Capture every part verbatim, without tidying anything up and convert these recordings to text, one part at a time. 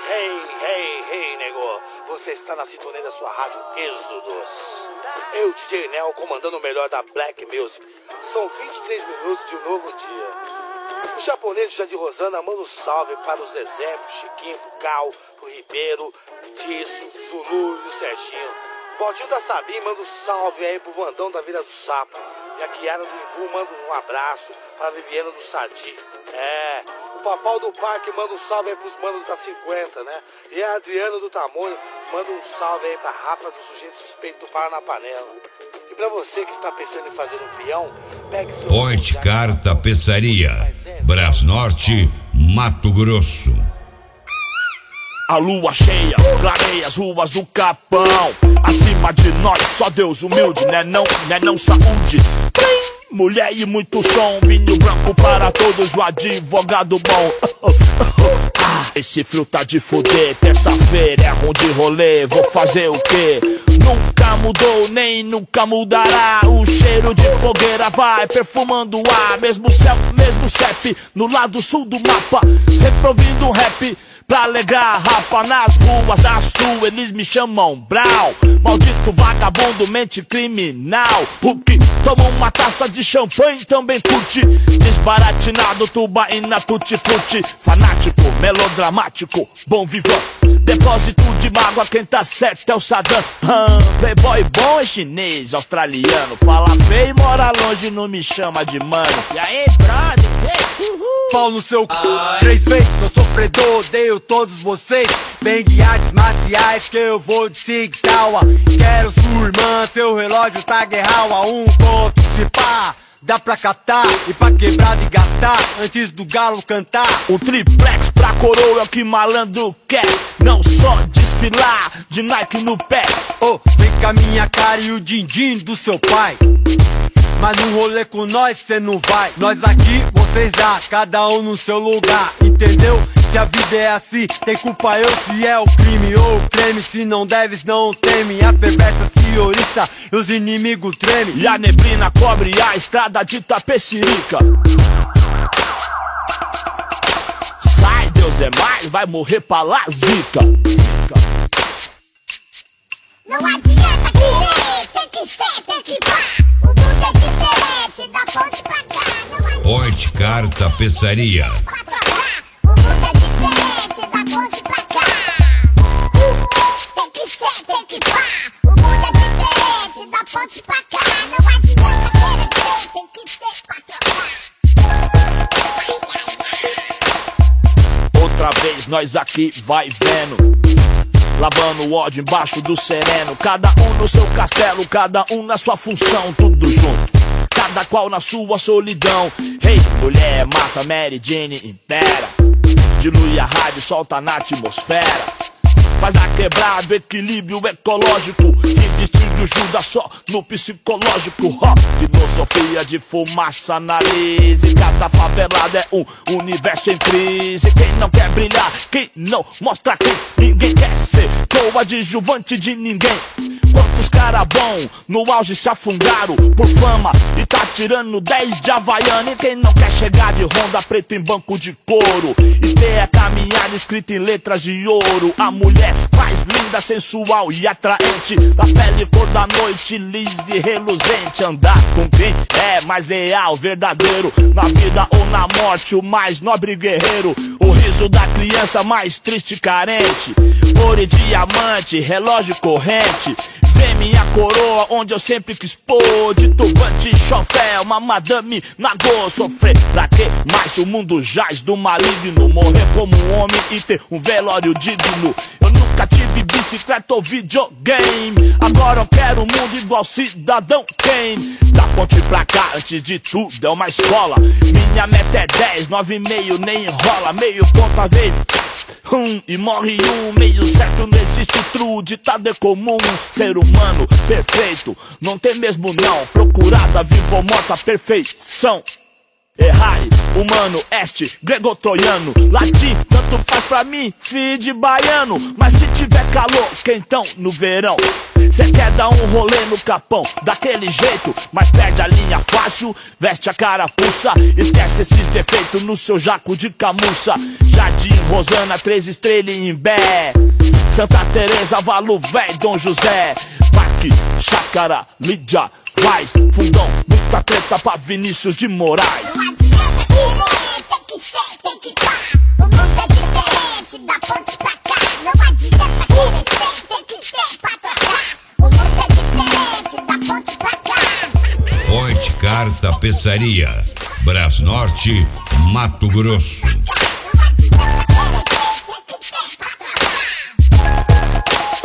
Hey, hey, hey, nego. Você está na sintonia da sua rádio Êxodos. Eu, D J Nel, comandando o melhor da Black Music. São vinte e três minutos de um novo dia. O japonês Jandir Rosana manda um salve para os Zezé, pro Chiquinho, pro Cal, pro Ribeiro, Tício, Zulu e o Serginho. Valtinho da Sabim manda um salve aí pro Vandão da Vila do Sapo. E a Kiara do Imbu manda um abraço para a Viviana do Sadi. É, o Papau do Parque manda um salve aí pros manos da cinquenta, né? E a Adriana do Tamonho manda um salve aí pra Rapa do Sujeito Suspeito do Paranapanela. E pra você que está pensando em fazer um peão, pegue seu... Point Car Tapeçaria, Brás Norte, Mato Grosso. A lua cheia, clareia as ruas do Capão. Acima de nós, só Deus humilde, né não, né não saúde. Mulher e muito som, vinho branco para todos, o advogado bom. Ah, esse frio tá de fuder, terça-feira é ruim de rolê, vou fazer o quê? Nunca mudou, nem nunca mudará. O cheiro de fogueira vai perfumando o ar. Mesmo céu, mesmo C E P, no lado sul do mapa. Sempre ouvindo um rap pra alegrar rapa. Nas ruas da sul eles me chamam Brau. Maldito vagabundo, mente criminal. O que toma uma taça de champanhe também curte. Desbaratinado, tubaína, tutti-frutti. Fanático, melodramático, bom vivão. Depósito de mágoa, quem tá certo é o Saddam. hum, Playboy bom é chinês, australiano. Fala feio e mora longe, não me chama de mano. E aí, brother? Uhul. Pau no seu c... Três vezes, eu sofredor, odeio todos vocês. Vem de artes marciais que eu vou de Sig Sauer. Quero sua irmã, seu relógio tá guerral a um ponto, se pá. Dá pra catar e pra quebrar e gastar antes do galo cantar. Um triplex pra coroa é o que malandro quer. Não só desfilar de Nike no pé. Oh, vem com a minha cara e o din-din do seu pai. Mas no rolê com nós cê não vai. Nós aqui, vocês lá, cada um no seu lugar. Entendeu? Que a vida é assim, tem culpa eu se é o crime ou o creme. Se não deves, não teme. As perversas se oriçam e os inimigos tremem. E a neblina cobre a estrada de Tapecirica. Sai, Deus é mais, vai morrer pra lá, zica. Não adianta querer, tem que ser, tem que pá. O mundo é diferente, da ponte pra cá. Não adianta. Point Car Tapeçaria. O mundo é diferente, da ponte pra cá. Tem que ser, tem que pá. O mundo é diferente, da ponte pra cá. Não adianta querer ser, tem que ter pra trocar. Outra vez nós aqui vai vendo, lavando o ódio embaixo do sereno. Cada um no seu castelo, cada um na sua função. Tudo junto, cada qual na sua solidão. Hey, mulher, mata Mary Jane, impera. Dilui a rádio, solta na atmosfera. Faz na quebrada equilíbrio ecológico. Que distingue o Judas só no psicológico. Ó, filosofia de fumaça na lise. Cada favelada é um universo em crise. Quem não quer brilhar, quem não mostra quem ninguém quer ser coadjuvante de ninguém. Quantos cara bom no auge se afundaram por fama e tá tirando dez de Havaiana. E quem não quer chegar de Honda preto em banco de couro e ter a caminhada escrita em letras de ouro. A mulher mais linda, sensual e atraente, da pele cor da noite, lisa e reluzente. Andar com quem é mais leal, verdadeiro, na vida ou na morte, o mais nobre guerreiro. O riso da criança mais triste e carente. Ouro e diamante, relógio corrente. Vê minha coroa onde eu sempre quis pôr. De turbante, chofé, uma madame nagô. Sofrer pra que mais? O mundo jaz do maligno. Morrer como um homem e ter um velório digno. Eu nunca tive bicicleta ou videogame. Agora eu quero um mundo igual Cidadão Kane. Da ponte pra cá, antes de tudo é uma escola. Minha meta é dez, nove e meio, nem enrola. Meio ponto a vez um, e morre um, meio certo, não existe true, ditado é comum. Ser humano perfeito, não tem mesmo não. Procurada, viva ou morta, perfeição. Errai, humano, este, grego-troiano. Latim, tanto faz pra mim, filho de baiano. Mas se tiver calor, quentão no verão, Cê quer dar um rolê no capão daquele jeito, mas perde a linha fácil, veste a carapuça, esquece esses defeitos no seu jaco de camuça. Jardim, Rosana, Três Estrelas em Imbé, Santa Teresa, Valo Véi, Dom José, Parque, Chácara, Lídia, Vaz, Fundão, muita treta pra Vinícius de Moraes. Não adianta querer, tem que ser, tem que pá. O mundo é diferente, da ponte pra cá. Não adianta querer ser, tem que ter pra trocar. O mundo é diferente, da ponte pra cá. Ponte Carta Peçaria, Brasnorte, Mato Grosso. Não adianta querer ser, tem que ter pra trocar.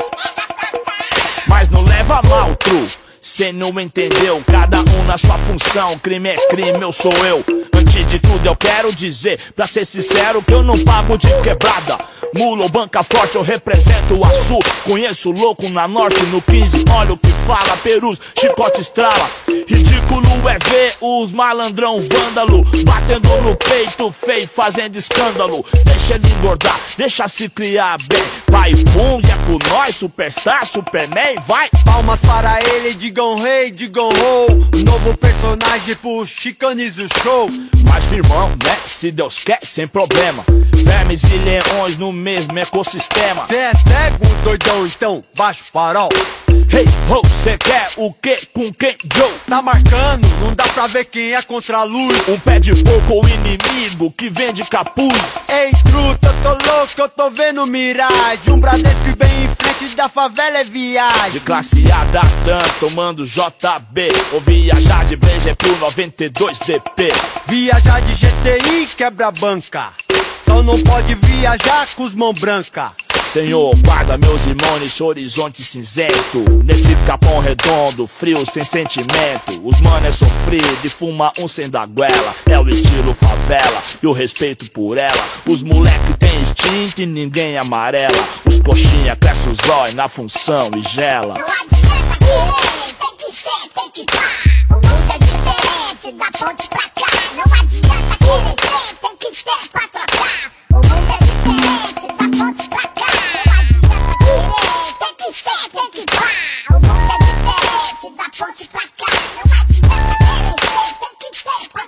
Mas não leva mal, tru, cê não entendeu. Cada um na sua função, crime é crime, eu sou eu. Antes de tudo eu quero dizer, pra ser sincero, que eu não pago de quebrada. Mula ou banca forte, eu represento o Açu. Conheço louco na norte, no quinze, olha o que fala. Perus, chicote estrala. Ridículo é ver os malandrão vândalo batendo no peito feio, fazendo escândalo. Deixa ele engordar, deixa se criar bem. Pai Pum, é com nós, Superstar, Superman, vai. Palmas para ele, digam rei, digam ho. Novo personagem pro Chicanize o show. Mas firmão, né? Se Deus quer, sem problema. Vermes e leões no mesmo ecossistema. Cê é cego, doidão, então baixa o farol. Hey ho, cê quer o que com quem, Joe? Tá marcando, não dá pra ver quem é contra a luz. Um pé de porco ou inimigo que vende capuz. Ei truta, eu tô louco, eu tô vendo miragem. Um Bradesco bem em frente da favela é viagem. De classe A da T A M, tomando J B. Ou viajar de B G pro noventa e dois D P. Viajar de G T I quebra banca. Só não pode viajar com os mão branca. Senhor, guarda meus irmãos nesse horizonte cinzento, nesse capão redondo, frio sem sentimento. Os mano é sofrido e fuma um sem dar goela. É o estilo favela e o respeito por ela. Os moleque tem instinto e ninguém amarela. Os coxinha cresce os olhos na função e gela. Não adianta querer, tem que ser, tem que pá. O mundo é diferente, da ponte pra cá. Não adianta querer ser, tem que ter pra trocar. O mundo é diferente, da ponte pra cá. Não adianta querer, tem que ser, tem que pá. O mundo é diferente, da ponte pra cá. Não adianta querer ser, tem que ter pra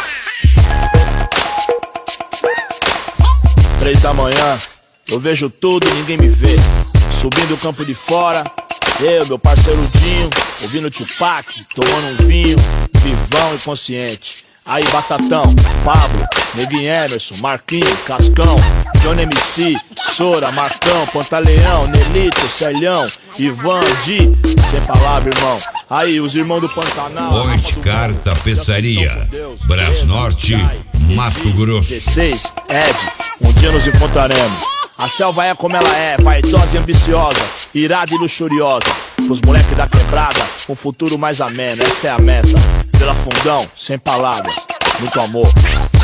trocar. Três da manhã, eu vejo tudo e ninguém me vê. Subindo o campo de fora, eu, meu parceiro Dinho, ouvindo Tupac, tomando um vinho, vivão e consciente. Aí Batatão, Pablo, Neguinho Emerson, Marquinho, Cascão, Johnny M C, Sora, Marcão, Pantaleão, Nelito, Celhão, Ivan, Di, sem palavra, irmão. Aí os irmãos do Pantanal. Ponte Carta Peçaria, Brasnorte, Mato Grosso. dezesseis, Ed, um dia nos encontraremos. A selva é como ela é, vaidosa e ambiciosa, irada e luxuriosa. Pros moleques da quebrada, um futuro mais ameno, essa é a meta. Pela Fundão, sem palavras, muito amor.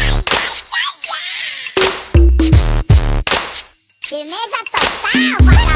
Firmeza total,